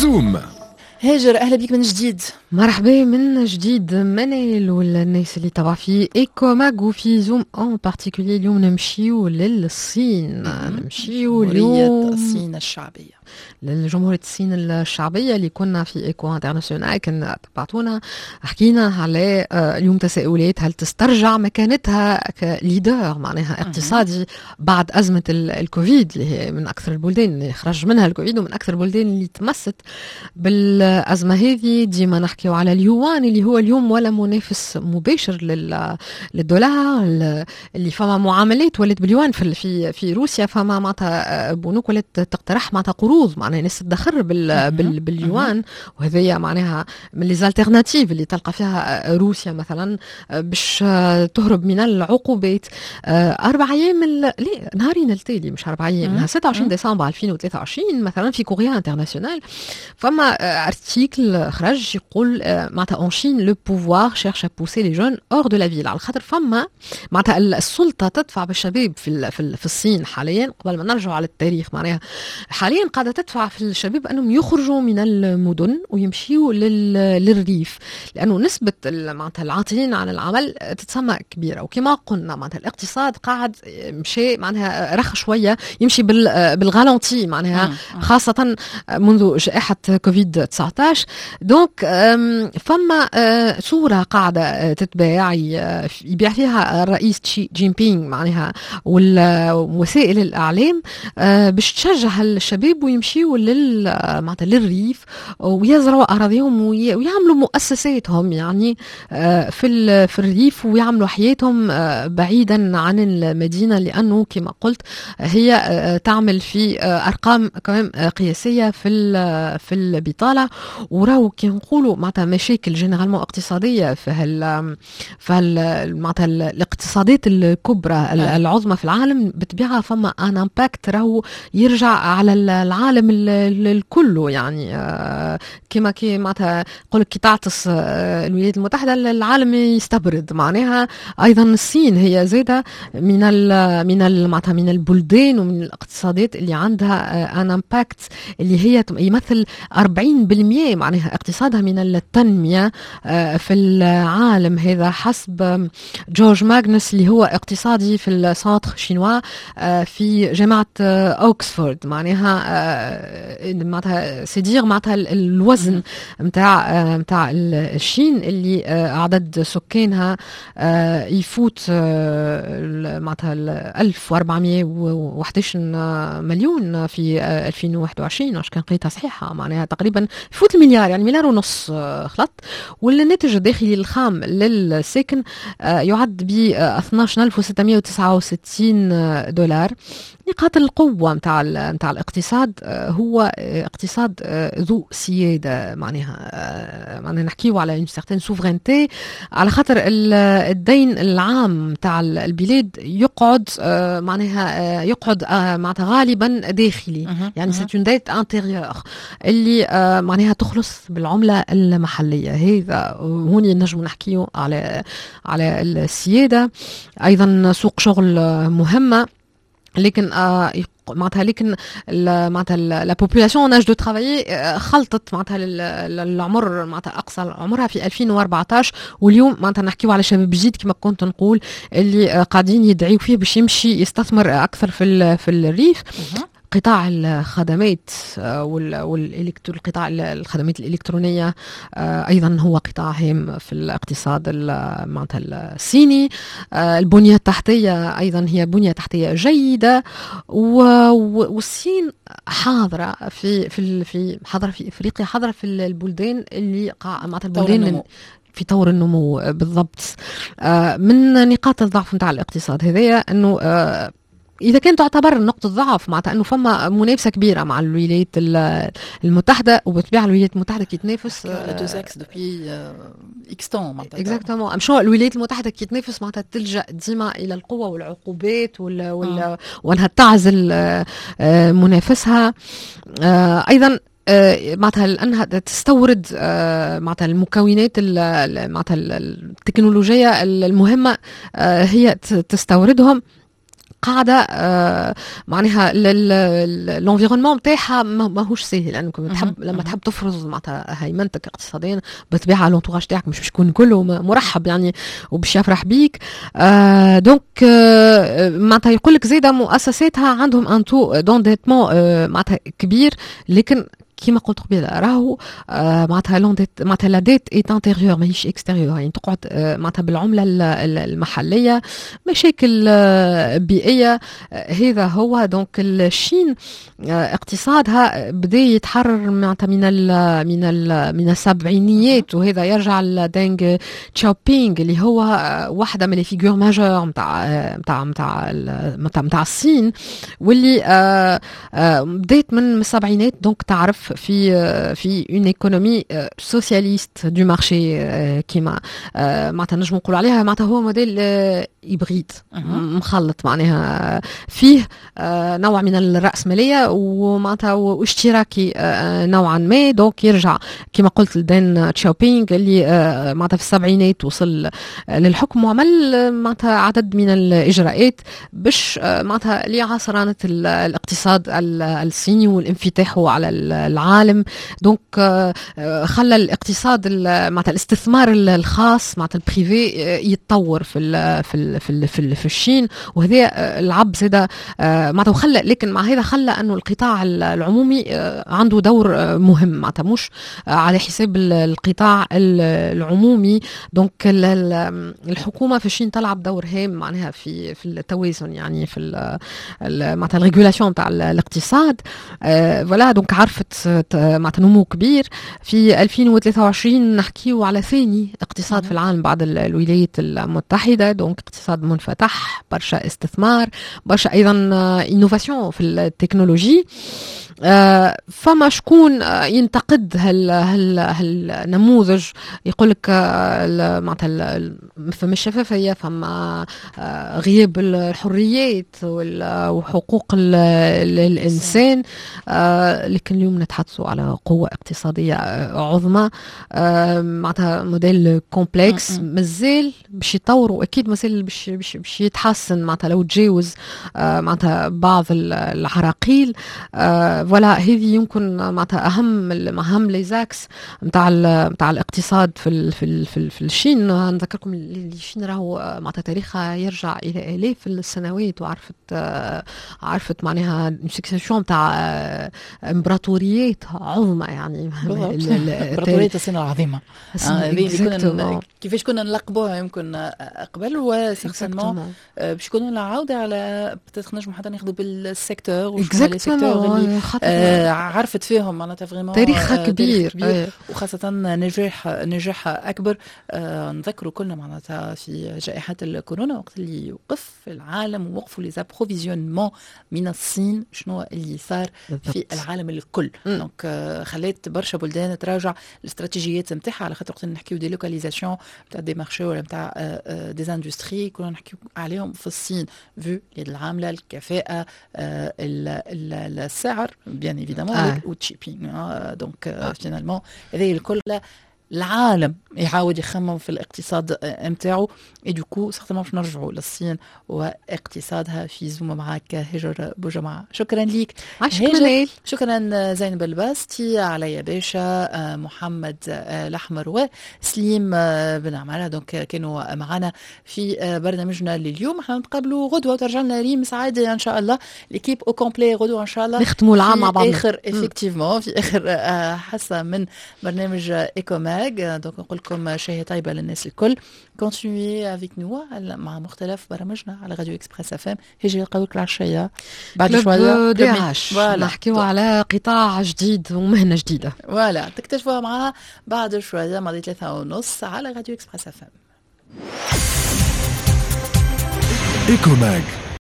كلثوم. هاجر أهلا بك من جديد. مرحبا من جديد منال والناس اللي تبع في إيكوماغ وفي زوم ان بارتيكولي. اليوم نمشيو للصين، نمشيو اليوم الصين الشعبية، للجمهورية الصين الشعبية اللي كنا في إيكو انترناسيونال. كنا تبعتونا حكينا على اليوم تساؤلات، هل تسترجع مكانتها كليدر معناها اقتصادي بعد أزمة الكوفيد اللي هي من أكثر البلدان اللي خرج منها الكوفيد ومن أكثر البلدان اللي تمست بالأزمة هذه. ديما نحكيو على اليوان اللي هو اليوم ولا منافس مباشر للدولار، اللي فما معاملات ولات باليوان في روسيا، فما معناتها بنوك ولات تقترح معناتها قروض معناها ناس تدخر باليوان، وهذه معناها من لي زالتيرناتيف اللي تلقى فيها روسيا مثلا باش تهرب من العقوبات. 4 أيام نهارين التالي مش 4 أيام، 26 ديسمبر 2023 مثلا في كوريا انترناسيونال فما ارتيكل خرج يقول معناتها اون شين لو بوفوار شيرش ا بوسي لي جون اور دو لا فيل، على خاطر فما معناتها السلطه تدفع بالشباب في الصين حاليا. قبل ما نرجع على التاريخ معناها حاليا قاعده تدفع في الشباب انهم يخرجوا من المدن ويمشيوا للريف، لانه نسبه معناتها العاطلين عن العمل تتسمى كبيره، وكما قلنا معناتها الاقتصاد قاعد مشي معناها رخ شويه يمشي بالغالونتي معناها خاصه منذ جائحه كوفيد 19. دونك فما صورة قاعدة تتباع يبيع فيها الرئيس شي جين بينغ معناها ووسائل الإعلام باش تشجع الشباب ويمشيوا معناتها للريف ويزرعوا أراضيهم ويعملوا مؤسساتهم يعني في الريف، ويعملوا حياتهم بعيدا عن المدينة، لأنه كما قلت هي تعمل في أرقام كمان قياسية في البطالة. وراو كي نقولوا معناتها مشاكل جينيرالمون اقتصاديه في معناتها الاقتصادات الكبرى العظمى في العالم بتبيعها فما ان امباكت راهو يرجع على العالم الكل يعني كما معناتها يقول لك كي تعطس الولايات المتحده العالم يستبرد، معناها ايضا الصين هي زاده معناتها من البلدان ومن الاقتصادات اللي عندها ان امباكت اللي هي يمثل 40% معناها اقتصادها من التنمية في العالم. هذا حسب جورج ماغنس اللي هو اقتصادي في السنتر شينوا في جامعة أوكسفورد. معناها سيدير معناتها الوزن متاع الصين اللي عدد سكانها يفوت معناتها 1411 مليون في 2021 عشان كان قيتها صحيحة، معناها تقريبا يفوت المليار يعني مليار ونص خلط. والناتج الداخلي الخام للسكن يعد ب 12669 دولار. نقاط القوة متاع الاقتصاد هو اقتصاد ذو سيادة، معناها نحكيو على une certaine souveraineté، على خاطر الدين العام متاع البلاد يقعد معناتها غالبا داخلي، يعني c'est une dette intérieure اللي معناها تخلص بالعملة المحلية. هذا هوني نجم نحكيو على السيادة. أيضا سوق شغل مهمة، لكن معناتها لا بوبولاسيون ناج دو ترافايي خلطت معناتها العمر معناتها اقصى عمرها في 2014، واليوم معناتها نحكيو على شباب جديد كما كنت نقول اللي قاعدين يدعيو فيه باش يمشي يستثمر اكثر في الريف. قطاع الخدمات والقطاع الخدمات الإلكترونية أيضا هو قطاع هام في الاقتصاد معناتها الصيني. البنية التحتية أيضا هي بنية تحتية جيدة، والصين حاضرة في إفريقيا، حاضرة في البلدان اللي معناتها البلدان في طور النمو بالضبط. من نقاط الضعف نتاع الاقتصاد هذايا أنه إذا كانت تعتبر نقطة ضعف معناتها أنه فما منافسة كبيرة مع الولايات المتحدة، وبتبيع الولايات المتحدة كي تنافس exactement مشو الولايات المتحدة كي تنافس معناتها تلجأ ديما إلى القوة والعقوبات وأنها تعزل منافسها. أيضا معناتها لأنها تستورد معناتها المكونات معناتها التكنولوجية المهمة هي تستوردهم. قاعده معناها الانفيرونمون نتاعها ماهوش سهل، لانكم لما تحب تفرض معناتها هيمنتك اقتصاديا بالطبيعه الانتوراج تاعك مش باش يكون كله مرحب يعني وباش يفرح بيك. دونك معناتها يقول لك زيدا مؤسساتها عندهم ان تو دونديتمون معناتها كبير، لكن كيما قلت قبيله راهو معناتها لا ديت اي انتيريور ماهيش اكستيريور، يعني تقعد معناتها بالعمله المحليه، مشاكل بيئيه. هذا هو دونك الصين اقتصادها بدا يتحرر معناتها من السبعينيات، وهذا يرجع لدينغ تشاوبينغ اللي هو واحده من الفيغور ماجور نتاع الصين، واللي بدات من السبعينات. دونك تعرف في اون ايكونومي سوسياليست دو مارشي كيما معناتها نجم نقولوا عليها، معناتها هو موديل إبريد مخلط، معناها فيه نوع من الرأسمالية ومعناتها واشتراكي نوعا ما. دونك يرجع كما قلت لدين تشاوبينغ اللي معناتها في السبعينات وصل للحكم وعمل معناتها عدد من الإجراءات باش معناتها لعصرانة الاقتصاد الصيني والانفتاحه على العالم. دونك خلى الاقتصاد معناتها الاستثمار الخاص معناتها البريفي يتطور في الصين، وهذا العب زاده معناتها وخلى، لكن مع هذا خلى انه القطاع العمومي عنده دور مهم معناتها مش على حساب القطاع العمومي. دونك الحكومه في الصين تلعب دور هام معناها في التوازن، يعني في معناتها الريغولاسيون تاع الاقتصاد. فوالا دونك عرفت معناتها نمو كبير. في 2023 نحكيو على ثاني اقتصاد في العالم بعد الولايات المتحدة، دونك اقتصاد منفتح، برشا استثمار، برشا ايضا انوفاسيون في التكنولوجي. فما شكون ينتقد هالنموذج، يقول لك معناتها فما الشفافية، فما غياب الحريات وحقوق الإنسان. لكن اليوم نتحدثوا على قوة اقتصادية عظمى، معناتها موديل كومبلكس مازال باش يطوروا، أكيد مازال باش يتحسن معناتها لو تجاوز معناتها بعض العراقيل. فوالا هذه يمكن معناتها اهم ليزاكس نتاع الاقتصاد في الصين. نذكركم الصين راهو معناتها تاريخها يرجع الى الاف السنوات، عرفت معناها سكسيشن نتاع امبراطوريات عظمى، يعني امبراطورية الصين العظيمه هذه كيفاش كنا نلقبوها يمكن قبل، وسيغتانمون باش يكونوا العوده على نجموا حتى ناخذوا بالسيكتور وشنو لي سيكتور اللي عرفت فيهم معناتها فريمون تاريخها كبير وخاصة نجاح أكبر. نذكروا كلنا معناتها في جائحة الكورونا وقت اللي وقف العالم ووقفوا لي زابروفيزيونمون من الصين، شنو اللي صار في العالم الكل. دونك خليت برشا بلدان تراجع الاستراتيجيات نتاعها، على خاطر وقت نحكيو دي لوكاليزاسيون نتاع دي مارشي ولا نتاع دي اندستري كنا نحكيو عليهم في الصين، فيو اليد العاملة، الكفاءة، السعر بيان ايفيدامون وتشيبين. دونك فينالمون هذه الكل العالم يحاول يخمم في الاقتصاد متاعو، ادوكو سيغتامون باش نرجعوا للصين واقتصادها في زوم. معاك هجر بوجمعة، شكرا ليك. شكرا زينب الباستي، عليا باشا، محمد الأحمر وسليم بن عمارة. دونك كانوا معنا في برنامجنا لليوم. احنا نتقابلوا غدوة وترجع لنا ريم سعادة ان شاء الله، ليكيب او كومبلي غدوة ان شاء الله، نختموا العام مع بعض اخر افكتيفمون في اخر حصة من برنامج ايكوماج. دونك نقول لكم شهية طيبة للناس الكل. كونتينيي افيك نوا مع مختلف برامجنا على راديو اكسبريس اف ام. هيجي نلقاوك العشية بعد شوية نحكيو على قطاع جديد ومهنة جديدة، فوالا تكتشفوها معها بعد شوية ماضي 3:30 على راديو اكسبريس اف ام. ايكوماج